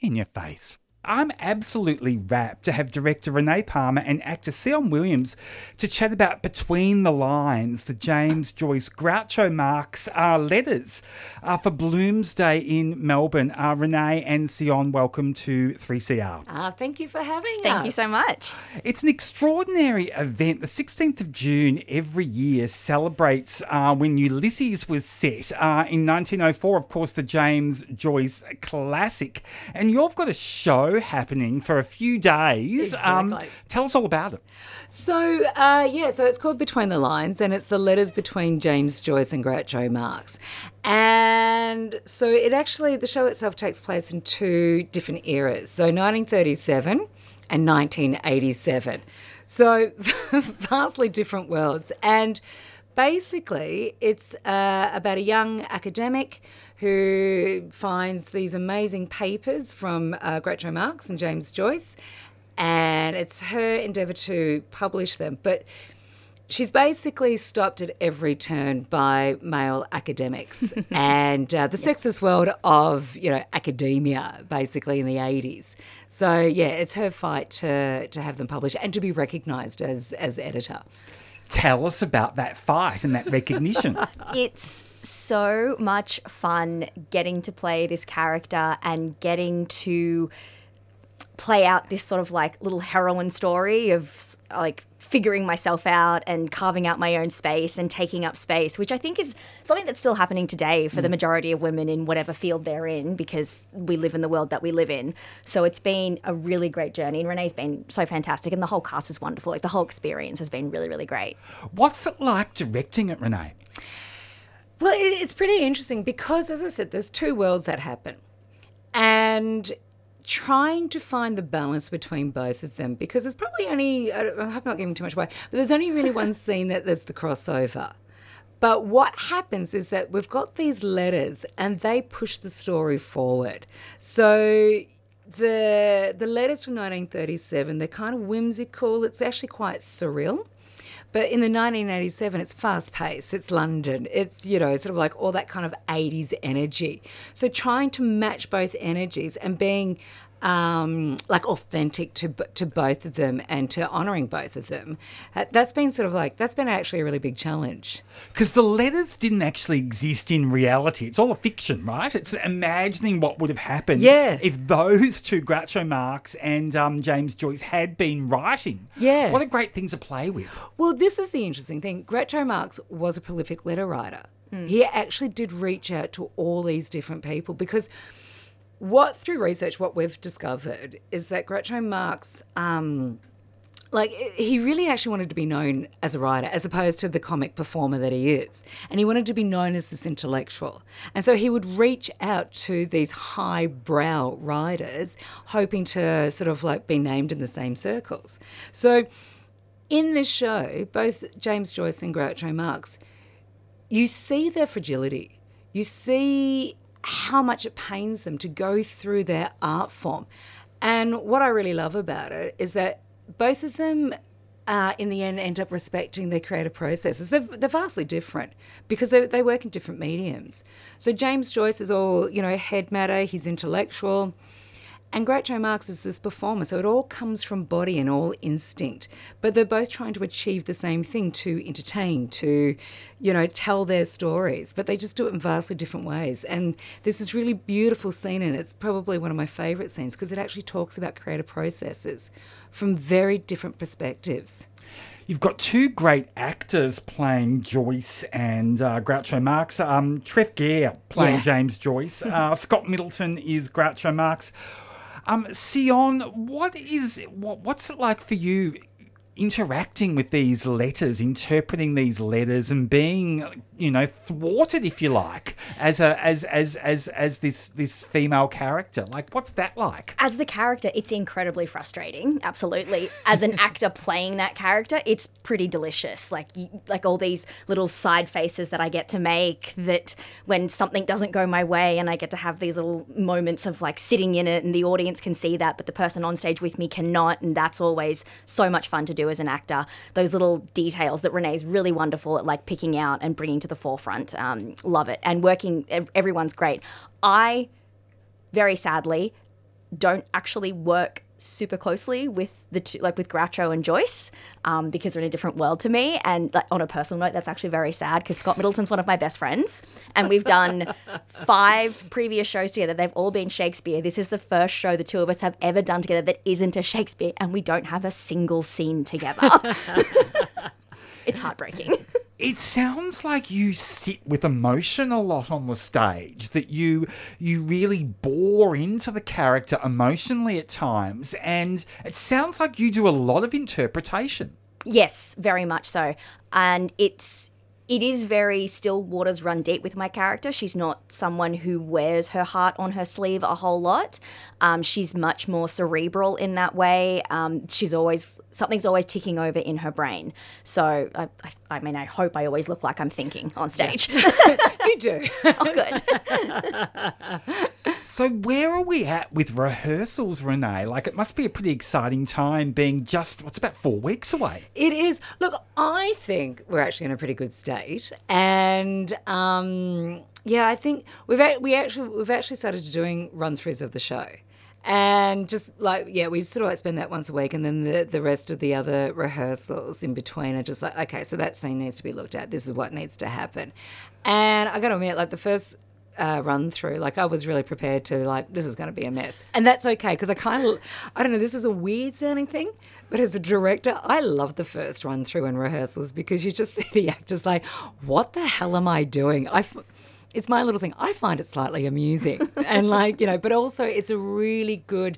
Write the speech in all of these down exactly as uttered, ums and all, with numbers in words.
in your face. I'm absolutely rapt to have director Renee Palmer and actor Sion Williams to chat about Between the Lines, the James Joyce Groucho Marx uh, letters uh, for Bloomsday in Melbourne. Uh, Renee and Sion, welcome to three C R. Uh, thank you for having thank us. Thank you so much. It's an extraordinary event. The sixteenth of June every year celebrates uh, when Ulysses was set uh, in nineteen oh four, of course, the James Joyce classic. And you've got a show happening for a few days. Exactly. Um, tell us all about it. So, uh, yeah, so it's called Between the Lines, and it's the letters between James Joyce and Groucho Marx. And so it actually, the show itself takes place in two different eras. So nineteen thirty-seven and nineteen eighty-seven. So vastly different worlds. And basically, it's uh, about a young academic who finds these amazing papers from uh, Groucho Marx and James Joyce, and it's her endeavour to publish them. But she's basically stopped at every turn by male academics and uh, the sexist world of, you know, academia, basically in the eighties. So, yeah, it's her fight to, to have them published and to be recognised as, as editor. Tell us about that fight and that recognition. It's so much fun getting to play this character and getting to play out this sort of like little heroine story of like figuring myself out and carving out my own space and taking up space, which I think is something that's still happening today for mm. the majority of women in whatever field they're in, because we live in the world that we live in. So it's been a really great journey, and Renee's been so fantastic, and the whole cast is wonderful. Like, the whole experience has been really, really great. What's it like directing it, Renee? Well, it's pretty interesting because, as I said, there's two worlds that happen. And trying to find the balance between both of them, because there's probably only, I hope I'm not giving too much away, but there's only really one scene that there's the crossover. But what happens is that we've got these letters and they push the story forward. So the the letters from nineteen thirty-seven, they're kind of whimsical. It's actually quite surreal. But in the nineteen eighty-seven, it's fast-paced, it's London, it's, you know, sort of like all that kind of eighties energy. So trying to match both energies and being um, like authentic to to both of them and to honouring both of them, uh, that's been sort of like, that's been actually a really big challenge. Because the letters didn't actually exist in reality. It's all a fiction, right? It's imagining what would have happened yeah. if those two, Groucho Marx and um, James Joyce, had been writing. Yeah. What a great thing to play with. Well, this is the interesting thing. Groucho Marx was a prolific letter writer. Mm. He actually did reach out to all these different people, because what, through research, what we've discovered is that Groucho Marx, um, like, he really actually wanted to be known as a writer as opposed to the comic performer that he is. And he wanted to be known as this intellectual. And so he would reach out to these highbrow writers, hoping to sort of like be named in the same circles. So in this show, both James Joyce and Groucho Marx, you see their fragility. You see how much it pains them to go through their art form. And what I really love about it is that both of them, uh, in the end, end up respecting their creative processes. They're, they're vastly different because they, they work in different mediums. So James Joyce is all, you know, head matter, he's intellectual. And Groucho Marx is this performer, so it all comes from body and all instinct. But they're both trying to achieve the same thing, to entertain, to, you know, tell their stories. But they just do it in vastly different ways. And there's this really beautiful scene, and it's probably one of my favourite scenes because it actually talks about creative processes from very different perspectives. You've got two great actors playing Joyce and uh, Groucho Marx. Um, Treff Gare playing yeah. James Joyce. Uh, Scott Middleton is Groucho Marx. Um, Sion, what is what, what's it like for you interacting with these letters, interpreting these letters, and being, you know, thwarted, if you like, as a as as as as this this female character? Like, what's that like? As the character, it's incredibly frustrating. Absolutely. As an actor playing that character, it's pretty delicious. Like, you, like all these little side faces that I get to make, that when something doesn't go my way, and I get to have these little moments of like sitting in it, and the audience can see that, but the person on stage with me cannot, and that's always so much fun to do as an actor. Those little details that Renee's really wonderful at like picking out and bringing to the forefront. Um, love it. And working, everyone's great. I, very sadly, don't actually work super closely with the two, like with Groucho and Joyce, um, because they're in a different world to me. And like, on a personal note, that's actually very sad because Scott Middleton's one of my best friends, and we've done five previous shows together. They've all been Shakespeare. This is the first show the two of us have ever done together that isn't a Shakespeare, and we don't have a single scene together. It's heartbreaking. It sounds like you sit with emotion a lot on the stage, that you you really bore into the character emotionally at times, and it sounds like you do a lot of interpretation. Yes, very much so. And it's it is very still waters run deep with my character. She's not someone who wears her heart on her sleeve a whole lot. Um, she's much more cerebral in that way. Um, she's always, something's always ticking over in her brain. So, I, I, I mean, I hope I always look like I'm thinking on stage. Yeah. You do. Oh, good. So where are we at with rehearsals, Renee? Like, it must be a pretty exciting time being just, what's about four weeks away? It is. Look, I think we're actually in a pretty good state. And um, yeah, I think we've a- we actually we've actually started doing run-throughs of the show. And just like, yeah, we sort of like spend that once a week, and then the, the rest of the other rehearsals in between are just like, okay, so that scene needs to be looked at. This is what needs to happen. And I got to admit, like the first uh, run through, like I was really prepared to like, this is going to be a mess. And that's okay, because I kind of, I don't know, this is a weird sounding thing, but as a director, I love the first run through in rehearsals because you just see the actors like, what the hell am I doing? I f- It's my little thing. I find it slightly amusing. And like, you know, but also it's a really good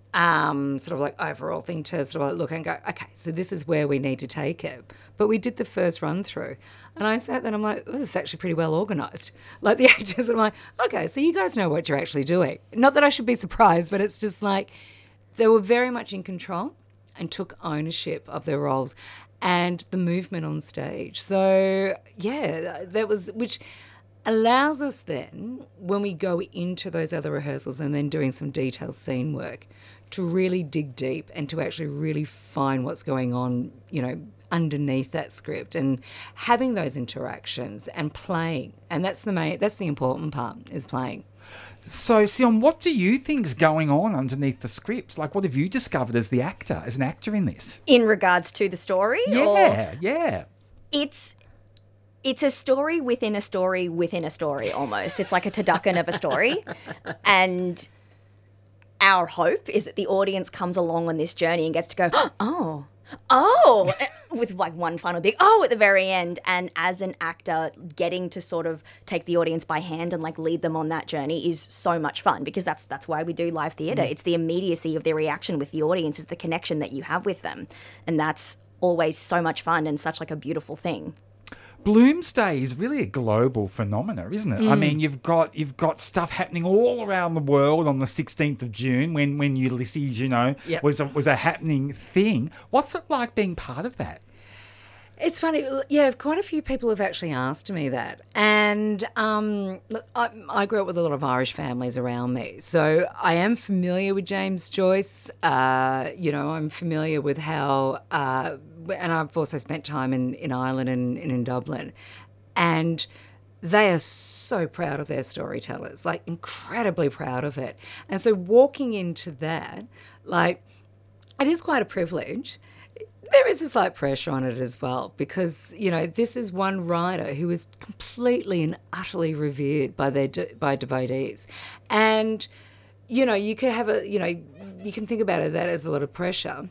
um, sort of like overall thing to sort of like look and go, okay, so this is where we need to take it. But we did the first run through. And I sat there and I'm like, oh, this is actually pretty well organised. Like the actors, I'm like, okay, so you guys know what you're actually doing. Not that I should be surprised, but it's just like they were very much in control and took ownership of their roles and the movement on stage. So, yeah, that was, which allows us then, when we go into those other rehearsals and then doing some detailed scene work, to really dig deep and to actually really find what's going on, you know, underneath that script and having those interactions and playing. And that's the main, that's the important part, is playing. So, Sion, what do you think's going on underneath the script? Like, what have you discovered as the actor, as an actor in this? In regards to the story? Yeah, or yeah. It's... It's a story within a story within a story almost. It's like a turducken of a story. And our hope is that the audience comes along on this journey and gets to go, oh, oh, with like one final big oh at the very end. And as an actor, getting to sort of take the audience by hand and like lead them on that journey is so much fun, because that's that's why we do live theatre. Mm. It's the immediacy of the reaction with the audience, it's the connection that you have with them. And that's always so much fun and such like a beautiful thing. Bloomsday is really a global phenomena, isn't it? Mm. I mean, you've got you've got stuff happening all around the world on the sixteenth of June when, when Ulysses, you know, yep. was a, was a happening thing. What's it like being part of that? It's funny, yeah, quite a few people have actually asked me that. And um, look, I, I grew up with a lot of Irish families around me. So I am familiar with James Joyce. Uh, you know, I'm familiar with how... Uh, and I've also spent time in, in Ireland and, and in Dublin. And they are so proud of their storytellers, like incredibly proud of it. And so walking into that, like, it is quite a privilege. There is a slight pressure on it as well because, you know, this is one writer who is completely and utterly revered by their de- by devotees. And, you know, you could have a, you know, you can think about it that as a lot of pressure.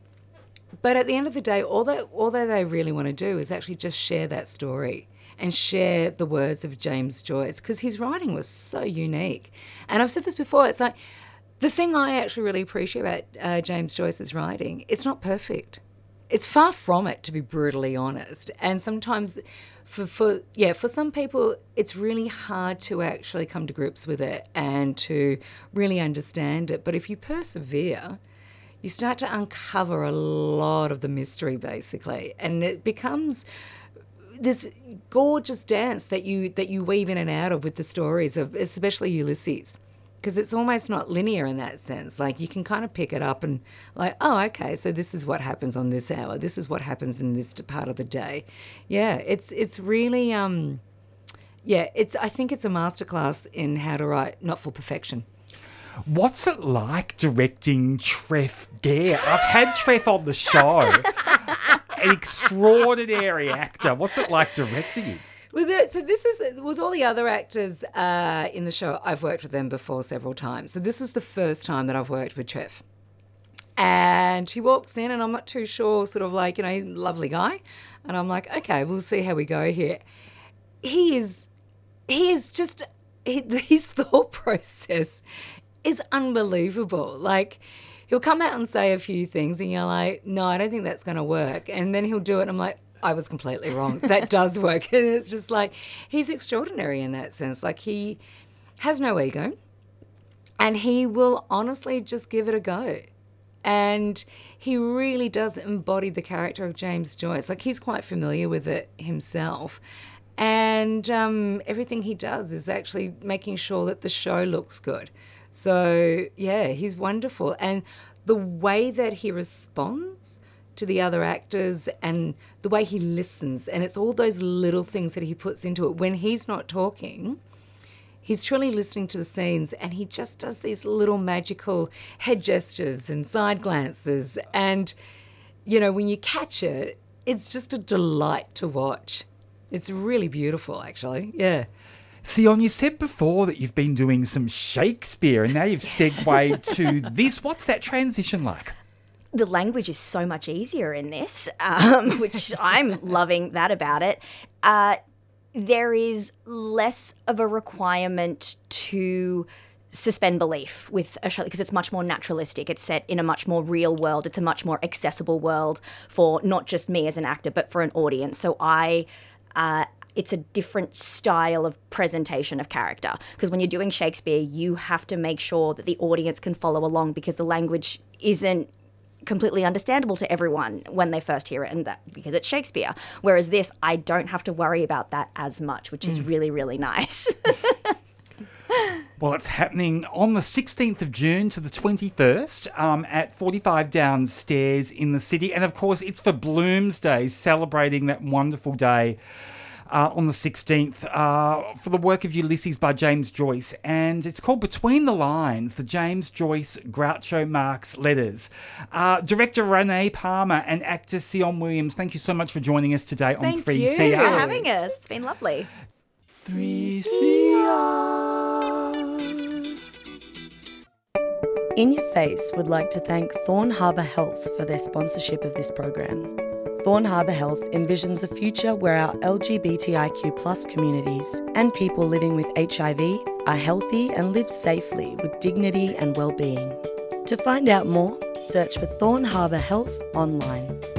But at the end of the day, all that all that they really want to do is actually just share that story and share the words of James Joyce, because his writing was so unique. And I've said this before, it's like the thing I actually really appreciate about uh, James Joyce's writing, it's not perfect. It's far from it, to be brutally honest. And sometimes for, for yeah, for some people, it's really hard to actually come to grips with it and to really understand it. But if you persevere, you start to uncover a lot of the mystery, basically, and it becomes this gorgeous dance that you that you weave in and out of with the stories of, especially Ulysses, because it's almost not linear in that sense. Like you can kind of pick it up and like, oh, okay, so this is what happens on this hour. This is what happens in this part of the day. Yeah, it's it's really um, yeah, it's I think it's a masterclass in how to write not for perfection. What's it like directing Treff Gare? I've had Treff on the show. An extraordinary actor. What's it like directing him? With it, so this is with all the other actors uh, in the show. I've worked with them before several times. So this was the first time that I've worked with Treff. And he walks in, and I'm not too sure, sort of like, you know, lovely guy. And I'm like, okay, we'll see how we go here. He is, he is just, he, his thought process is unbelievable. Like, he'll come out and say a few things, and you're like, no, I don't think that's going to work. And then he'll do it, and I'm like, I was completely wrong. That does work. And it's just like, he's extraordinary in that sense. Like, he has no ego, and he will honestly just give it a go. And he really does embody the character of James Joyce. Like, he's quite familiar with it himself. And um, everything he does is actually making sure that the show looks good. So, yeah, he's wonderful. And the way that he responds to the other actors and the way he listens, and it's all those little things that he puts into it. When he's not talking, he's truly listening to the scenes, and he just does these little magical head gestures and side glances. And, you know, when you catch it, it's just a delight to watch. It's really beautiful, actually. Yeah. Sion, you said before that you've been doing some Shakespeare, and now you've Yes. segued to this. What's that transition like? The language is so much easier in this, um, which I'm loving that about it. Uh, there is less of a requirement to suspend belief with a show because it's much more naturalistic. It's set in a much more real world. It's a much more accessible world for not just me as an actor, but for an audience. So I... Uh, it's a different style of presentation of character. Because when you're doing Shakespeare, you have to make sure that the audience can follow along because the language isn't completely understandable to everyone when they first hear it, and that because it's Shakespeare. Whereas this, I don't have to worry about that as much, which is really, really nice. Well, it's happening on the sixteenth of June to the twenty-first um, at forty-five Downstairs in the city. And, of course, it's for Bloomsday, celebrating that wonderful day uh, on the sixteenth uh, for the work of Ulysses by James Joyce. And it's called Between the Lines, the James Joyce Groucho Marx Letters. Uh, director Renee Palmer and actor Sion Williams, thank you so much for joining us today on Thank three C R. Thanks for having us. It's been lovely. three C R. In Your Face would like to thank Thorn Harbour Health for their sponsorship of this program. Thorn Harbour Health envisions a future where our L G B T I Q plus communities and people living with H I V are healthy and live safely with dignity and well-being. To find out more, search for Thorn Harbour Health online.